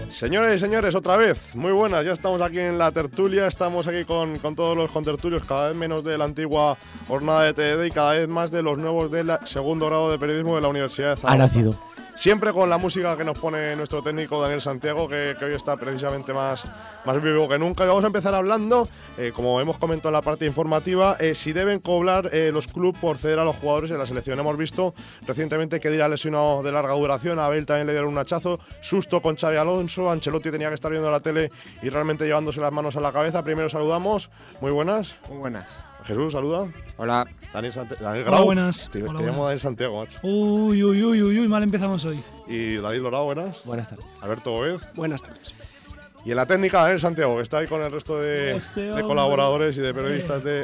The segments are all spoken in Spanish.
Señores y señores, otra vez, muy buenas, ya estamos aquí en la tertulia, estamos aquí con todos los contertulios, cada vez menos de la antigua jornada de TED y cada vez más de los nuevos del segundo grado de periodismo de la Universidad de Zaragoza. Ha nacido. Siempre con la música que nos pone nuestro técnico Daniel Santiago, que hoy está precisamente más vivo que nunca. Y vamos a empezar hablando, como hemos comentado en la parte informativa, si deben cobrar los clubes por ceder a los jugadores en la selección. Hemos visto recientemente que Khedira lesionado de larga duración, a Abel también le dieron un hachazo, susto con Xabi Alonso, Ancelotti tenía que estar viendo la tele y realmente llevándose las manos a la cabeza. Primero saludamos, muy buenas. Muy buenas. Jesús, saluda. Hola. Daniel Hola, Grau. buenas. Te Hola, llamo Daniel Santiago, macho. Uy, mal empezamos hoy. Y David Lorao, buenas. Buenas tardes. Alberto Gómez. Buenas tardes. Y en la técnica, Daniel Santiago, que está ahí con el resto de colaboradores y de periodistas de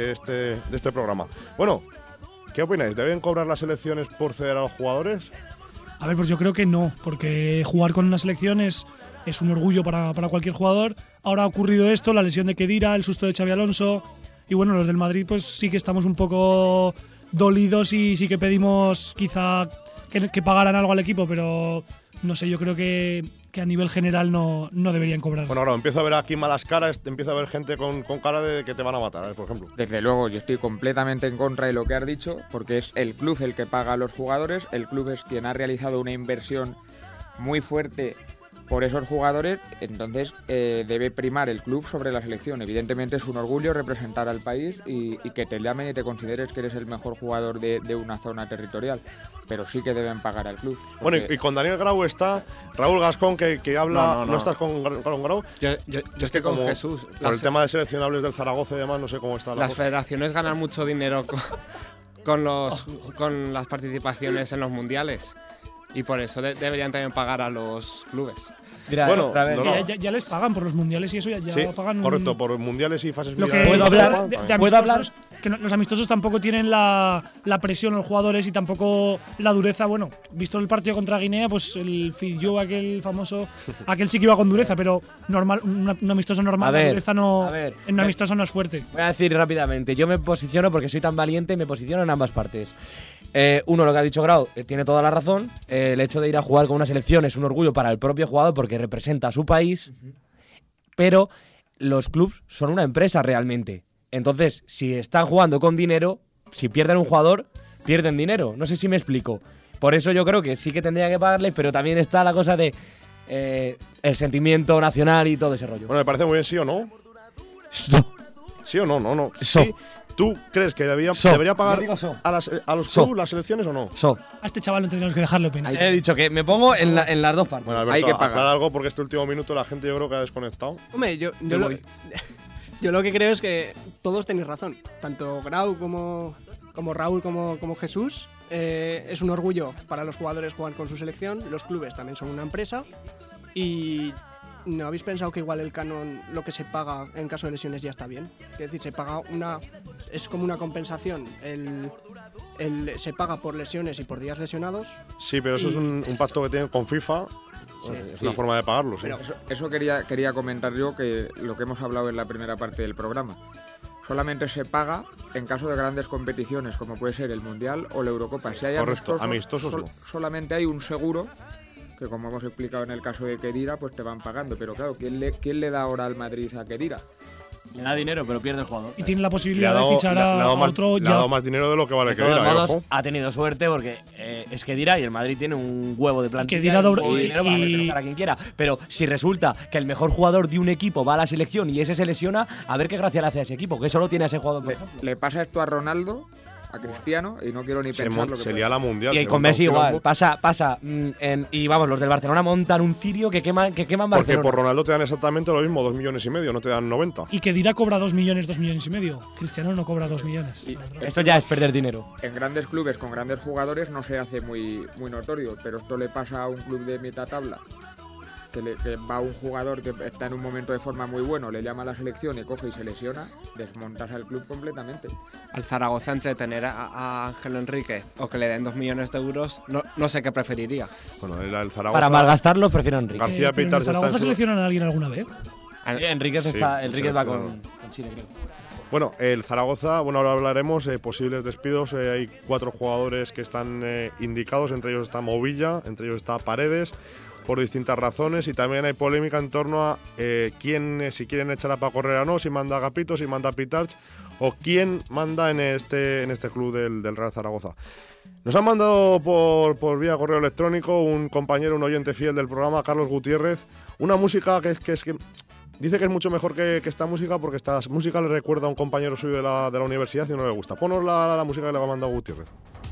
este programa. Bueno, ¿qué opináis? ¿Deben cobrar las selecciones por ceder a los jugadores? A ver, pues yo creo que no, porque jugar con una selección es un orgullo para cualquier jugador. Ahora ha ocurrido esto, la lesión de Khedira, el susto de Xabi Alonso. Y bueno, los del Madrid pues sí que estamos un poco dolidos y sí que pedimos quizá que pagaran algo al equipo, pero no sé, yo creo que a nivel general no deberían cobrar. Bueno, ahora empiezo a ver aquí malas caras, empiezo a ver gente con cara de que te van a matar, por ejemplo. Desde luego, yo estoy completamente en contra de lo que has dicho, porque es el club el que paga a los jugadores, el club es quien ha realizado una inversión muy fuerte por esos jugadores, entonces debe primar el club sobre la selección. Evidentemente es un orgullo representar al país y que te llamen y te consideres que eres el mejor jugador de una zona territorial, pero sí que deben pagar al club. Bueno, y con Daniel Grau está Raúl Gascón, que habla. ¿No estás con Grau? Yo estoy con Jesús. Por el tema de seleccionables del Zaragoza y demás, no sé cómo está la Las cosa. federaciones ganan mucho dinero con las participaciones en los mundiales y por eso deberían también pagar a los clubes. Mira, Bueno, otra vez. Ya les pagan por los mundiales y eso ya Sí, pagan. correcto, por mundiales y fases Lo que finales. ¿Puedo hablar? de ¿Puedo hablar? amistosos, que los amistosos tampoco tienen la presión los jugadores y tampoco la dureza. Bueno, visto el partido contra Guinea, pues el Fitzjoe, aquel famoso, aquel sí que iba con dureza, pero normal, un amistoso normal, A ver, la dureza no, a ver. en un amistoso no es fuerte. Voy a decir rápidamente, yo me posiciono porque soy tan valiente, me posiciono en ambas partes. Uno, lo que ha dicho Grau, tiene toda la razón. El hecho de ir a jugar con una selección es un orgullo para el propio jugador porque representa a su país, pero los clubs son una empresa realmente. Entonces, si están jugando con dinero, si pierden un jugador, pierden dinero. No sé si me explico. Por eso yo creo que sí que tendría que pagarles, pero también está la cosa de el sentimiento nacional y todo ese rollo. Bueno, me parece muy bien, ¿sí o no? ¿Sí o no? No. So. ¿Sí? ¿Tú crees que debería pagar Yo digo so. a los So. clubes las selecciones o no? A este chaval no tendríamos que dejarle opinar. He dicho que me pongo en las dos partes. Bueno, Alberto, Hay que pagar. aclara algo porque este último minuto la gente yo creo que ha desconectado. Hombre, yo lo que creo es que todos tenéis razón. Tanto Grau como Raúl como Jesús. Es un orgullo para los jugadores jugar con su selección. Los clubes también son una empresa. Y ¿no habéis pensado que igual el canon, lo que se paga en caso de lesiones ya está bien? Es decir, se paga es como una compensación. Se paga por lesiones y por días lesionados. Sí, pero eso es un pacto que tienen con FIFA. Sí. Es una forma de pagarlo, sí. Eso quería comentar yo, que lo que hemos hablado en la primera parte del programa. Solamente se paga en caso de grandes competiciones, como puede ser el Mundial o la Eurocopa. Si hay Correcto, amistosos no. Solamente hay un seguro, que como hemos explicado en el caso de Khedira, pues te van pagando. Pero claro, ¿quién le da ahora al Madrid a Khedira? Le da dinero, pero pierde el jugador. Y tiene la Le posibilidad ha dado- de fichar le ha a dado más- otro le ha ya. dado más dinero de lo que vale De todos Khedira, modos, ojo. ha tenido suerte porque es Khedira y el Madrid tiene un huevo de plantilla. Khedira y un huevo de y- dinero para fichar a quien quiera. Pero si resulta que el mejor jugador de un equipo va a la selección y ese se lesiona, a ver qué gracia le hace a ese equipo, que solo tiene a ese jugador, por ejemplo. Le pasa esto a Ronaldo, a Cristiano, y no quiero ni pensar lo que Sería la mundial. Y se con monta Messi un igual, quilombo, pasa. Y vamos, los del Barcelona montan un cirio que queman Porque Barcelona. por Ronaldo te dan exactamente lo mismo, 2,5 millones, no te dan 90. Y que Khedira cobra 2 millones, 2 millones y medio. Cristiano no cobra 2 millones. Y- la verdad. Esto ya es perder dinero. En grandes clubes con grandes jugadores no se hace muy notorio, pero esto le pasa a un club de mitad tabla, que va un jugador que está en un momento de forma muy bueno, le llama a la selección y coge y se lesiona, desmontas al club completamente. Al Zaragoza entretener a Ángel Enrique o que le den 2 millones de euros, no sé qué preferiría. Bueno, era el Zaragoza. Para malgastarlo, prefiero a Enrique. García pero en Pitars está Zaragoza en su- seleccionan a alguien alguna vez. Enríquez Sí, Enríquez va claro. con Chile, creo. Bueno, el Zaragoza, bueno, ahora hablaremos posibles despidos. Hay 4 jugadores que están indicados, entre ellos está Movilla, entre ellos está Paredes, por distintas razones, y también hay polémica en torno a si quieren echar a Paco Herrera o no, si manda Agapito, si manda Pitarch, o quién manda en este club del Real Zaragoza. Nos han mandado por vía correo electrónico un compañero, un oyente fiel del programa, Carlos Gutiérrez, una música que dice que es mucho mejor que esta música, porque esta música le recuerda a un compañero suyo de la universidad y no le gusta. Ponos la música que le ha mandado Gutiérrez.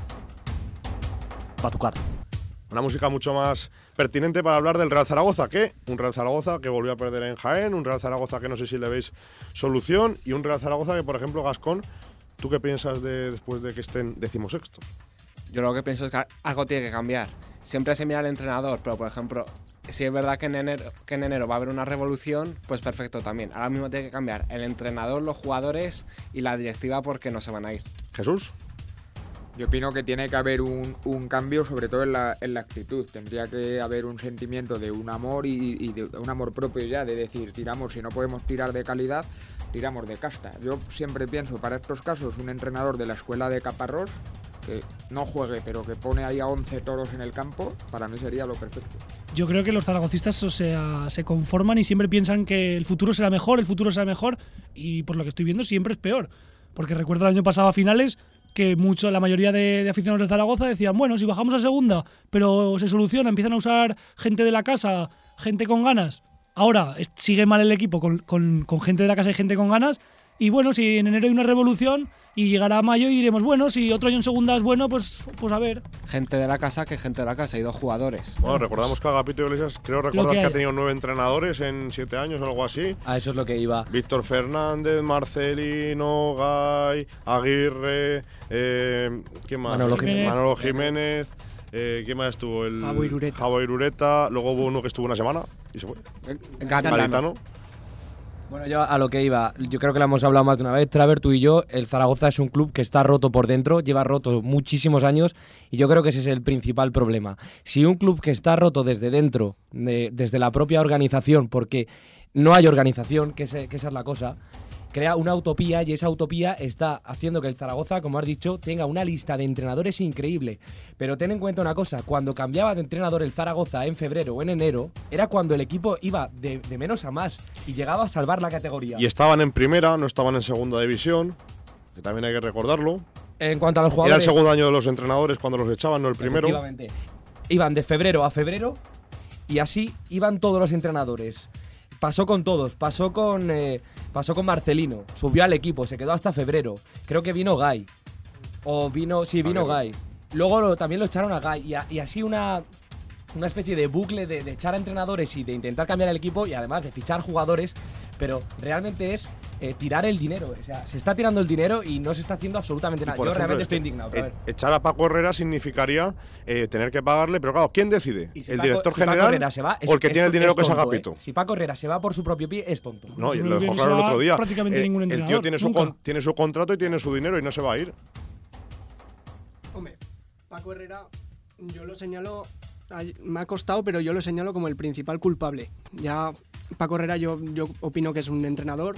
Patucar. Una música mucho más pertinente para hablar del Real Zaragoza, un Real Zaragoza que volvió a perder en Jaén, un Real Zaragoza que no sé si le veis solución, y un Real Zaragoza que, por ejemplo, Gascón, ¿tú qué piensas después de que estén 16º? Yo lo que pienso es que algo tiene que cambiar. Siempre se mira al entrenador, pero por ejemplo, si es verdad que en enero va a haber una revolución, pues perfecto también. Ahora mismo tiene que cambiar el entrenador, los jugadores y la directiva, porque no se van a ir. Jesús. Yo opino que tiene que haber un cambio, sobre todo en la actitud. Tendría que haber un sentimiento de un amor y de un amor propio ya, de decir, tiramos, si no podemos tirar de calidad, tiramos de casta. Yo siempre pienso, para estos casos, un entrenador de la escuela de Caparrós, que no juegue, pero que pone ahí a 11 toros en el campo, para mí sería lo perfecto. Yo creo que los zaragocistas, o sea, se conforman y siempre piensan que el futuro será mejor, y por lo que estoy viendo siempre es peor. Porque recuerdo el año pasado a finales que la mayoría de aficionados de Zaragoza decían, bueno, si bajamos a segunda, pero se soluciona, empiezan a usar gente de la casa, gente con ganas. Ahora sigue mal el equipo con gente de la casa y gente con ganas, y bueno, si en enero hay una revolución y llegará a mayo y diremos, bueno, si otro año en segunda es bueno, pues a ver. Gente de la casa y 2 jugadores. Bueno, recordamos que Agapito Iglesias, creo recordar que ha tenido 9 entrenadores en 7 años o algo así. A eso es lo que iba. Víctor Fernández, Marcelino, Gay, Aguirre, ¿quién más? Manolo Jiménez. ¿Quién más estuvo? Javo Irureta. Luego hubo uno que estuvo una semana y se fue. Garitano. Bueno, yo a lo que iba, yo creo que lo hemos hablado más de una vez, Traver, tú y yo. El Zaragoza es un club que está roto por dentro, lleva roto muchísimos años, y yo creo que ese es el principal problema. Si un club que está roto desde dentro, desde la propia organización, porque no hay organización, que esa es la cosa, crea una utopía, y esa utopía está haciendo que el Zaragoza, como has dicho, tenga una lista de entrenadores increíble. Pero ten en cuenta una cosa, cuando cambiaba de entrenador el Zaragoza en febrero o en enero, era cuando el equipo iba de menos a más y llegaba a salvar la categoría. Y estaban en primera, no estaban en segunda división, que también hay que recordarlo. En cuanto a los jugadores, era el segundo año de los entrenadores cuando los echaban, no el primero. Efectivamente. Iban de febrero a febrero y así iban todos los entrenadores. Pasó con todos, pasó con Marcelino, subió al equipo, se quedó hasta febrero. Creo que vino Gay. Vino Gay. Luego también lo echaron a Gay. Y así una especie de bucle de echar a entrenadores y de intentar cambiar el equipo, y además de fichar jugadores, pero realmente es tirar el dinero. O sea, se está tirando el dinero y no se está haciendo absolutamente nada. Yo realmente estoy indignado. Echar a Paco Herrera significaría tener que pagarle, pero claro, ¿quién decide? ¿El director general o el que tiene el dinero, que es Agapito? Si Paco Herrera se va por su propio pie, es tonto. No, y lo dejó claro el otro día. Prácticamente ningún entrenador. El tío tiene su contrato y tiene su dinero y no se va a ir. Hombre, Paco Herrera, yo lo señalo, me ha costado, pero yo lo señalo como el principal culpable. Ya Paco Herrera yo opino que es un entrenador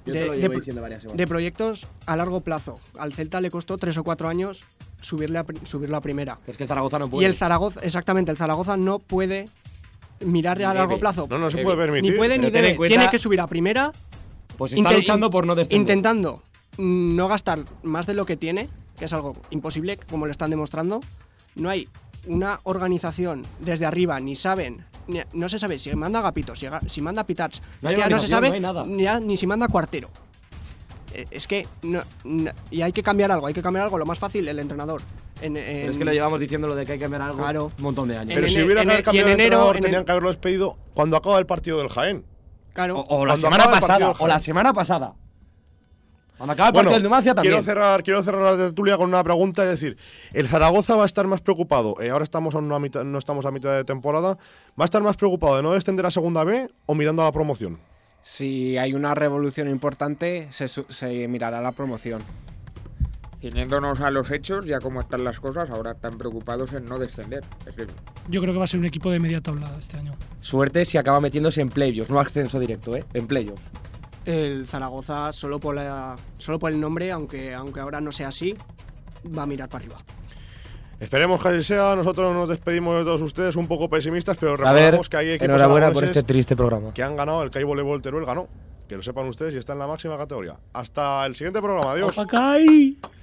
de proyectos a largo plazo. Al Celta le costó 3 o 4 años subirlo a primera. Es que el Zaragoza no puede. Y el Zaragoza no puede mirar a largo plazo. No se puede permitir. Ni puede ni debe. Tiene que subir a primera. Pues está luchando por no descender. Intentando no gastar más de lo que tiene, que es algo imposible, como lo están demostrando. No hay una organización desde arriba, no se sabe si manda Agapito, si manda Pitarch, no se sabe ni si manda Cuartero. Es que y hay que cambiar algo, lo más fácil, el entrenador. Pero es que lo llevamos diciendo, lo de que hay que cambiar algo, claro, un montón de años. Pero si hubiera que cambiar el entrenador, tenían que haberlo despedido cuando acaba el partido del Jaén. Claro. O la semana pasada. Cuando acaba el partido del Numancia también. Quiero cerrar la tertulia con una pregunta, es decir, ¿el Zaragoza va a estar más preocupado, ahora no estamos a mitad de temporada, va a estar más preocupado de no descender a segunda B o mirando a la promoción? Si hay una revolución importante, se mirará la promoción. Ciñéndonos a los hechos, ya como están las cosas, ahora están preocupados en no descender. Yo creo que va a ser un equipo de media tabla este año. Suerte si acaba metiéndose en playoffs, no ascenso directo, en playoffs. El Zaragoza, solo por el nombre, aunque ahora no sea así, va a mirar para arriba. Esperemos que así sea. Nosotros nos despedimos de todos ustedes un poco pesimistas, pero A ver, recordamos que hay equipos enhorabuena por aragoneses este triste programa. que han ganado. El CAI Voleibol Teruel ganó. Que lo sepan ustedes y está en la máxima categoría. Hasta el siguiente programa. Adiós. ¡Opacay!